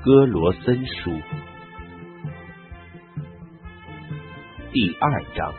哥罗森书第2章。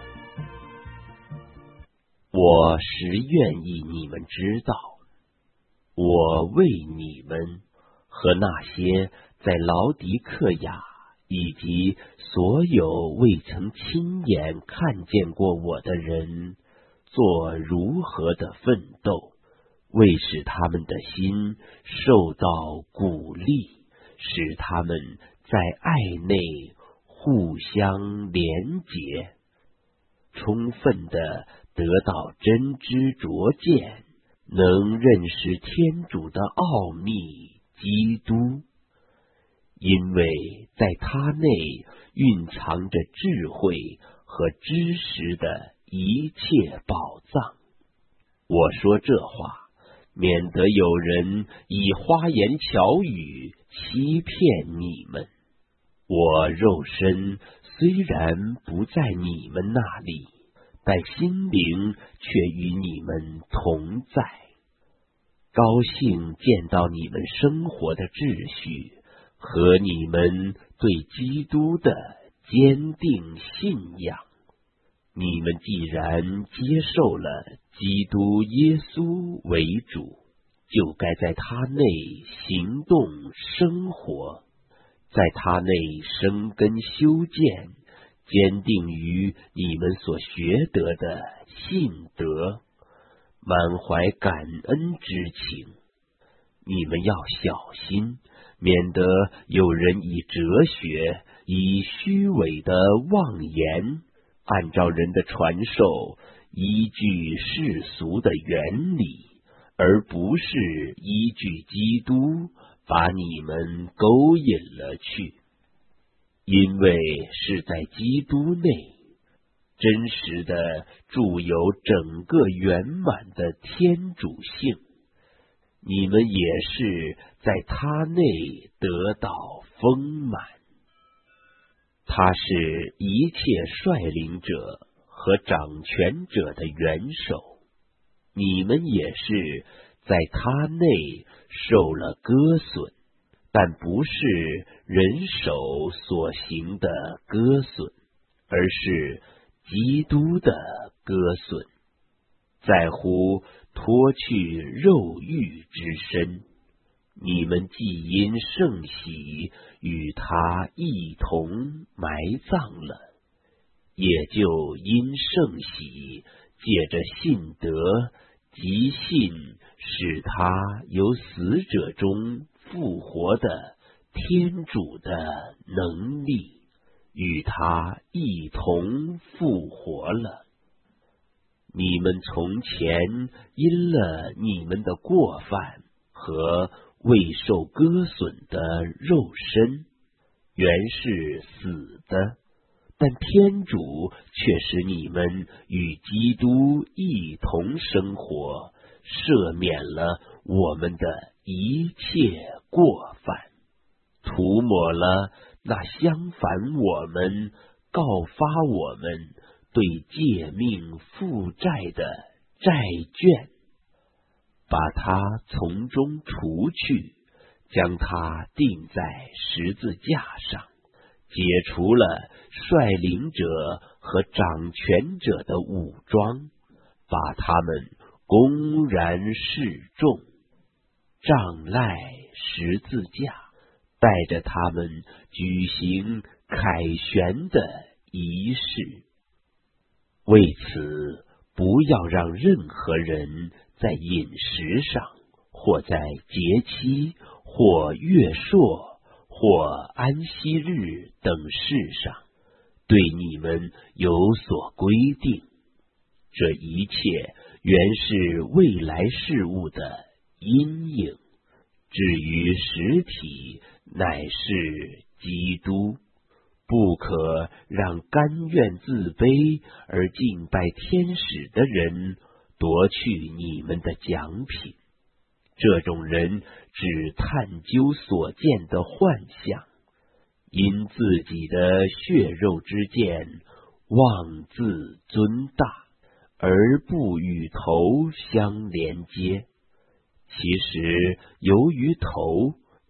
我实愿意你们知道，我为你们和那些在劳狄克亚以及所有未曾亲眼看见过我的人做如何的奋斗，为使他们的心受到鼓励，使他们在爱内互相连结，充分的得到真知灼见，能认识天主的奥秘基督，因为在他内蕴藏着智慧和知识的一切宝藏。我说这话，免得有人以花言巧语欺骗你们。我肉身虽然不在你们那里，但心灵却与你们同在。高兴见到你们生活的秩序和你们对基督的坚定信仰。你们既然接受了基督耶稣为主，就该在他内行动生活，在他内生根修建，坚定于你们所学得的信德，满怀感恩之情。你们要小心，免得有人以哲学，以虚伪的妄言，按照人的传授，依据世俗的原理，而不是依据基督，把你们勾引了去。因为是在基督内，真实的住有整个圆满的天主性，你们也是在他内得到丰满。他是一切率领者和掌权者的元首，你们也是在他内受了割损，但不是人手所行的割损，而是基督的割损，在乎脱去肉欲之身。你们既因圣喜与他一同埋葬了，也就因圣喜借着信德即信使他由死者中复活的天主的能力，与他一同复活了。你们从前因了你们的过犯和未受割损的肉身，原是死的，但天主却使你们与基督一同生活，赦免了我们的一切过犯，涂抹了那相反我们、告发我们、对诫命负债的债券，把它从中除去，将它钉在十字架上，解除了率领者和掌权者的武装，把他们公然示众，仗赖十字架，带着他们举行凯旋的仪式。为此，不要让任何人在饮食上，或在节期，或月朔，或安息日等事上，对你们有所规定。这一切原是未来事物的阴影，至于实体，乃是基督。不可让甘愿自卑而敬拜天使的人夺去你们的奖品。这种人只探究所见的幻象，因自己的血肉之见妄自尊大，而不与头相连接。其实由于头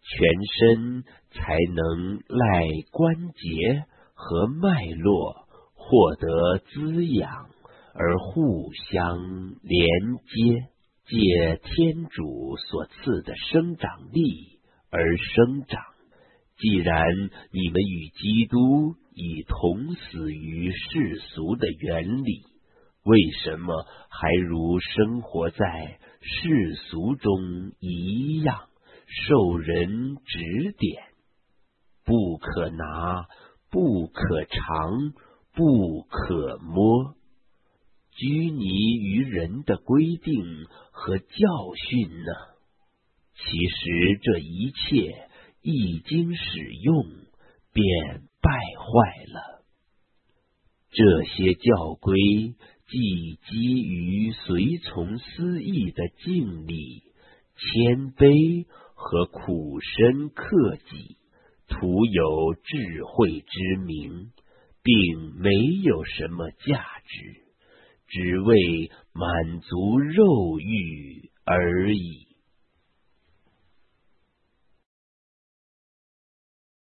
全身才能赖关节和脉络获得滋养而互相连接，借天主所赐的生长力而生长。既然你们与基督已同死于世俗的原理，为什么还如生活在世俗中一样受人指点？不可拿，不可尝，不可摸。拘泥于人的规定和教训呢？其实这一切一经使用，便败坏了。这些教规既基于随从私意的敬礼、谦卑和苦身克己，徒有智慧之名，并没有什么价值，只为满足肉欲而已。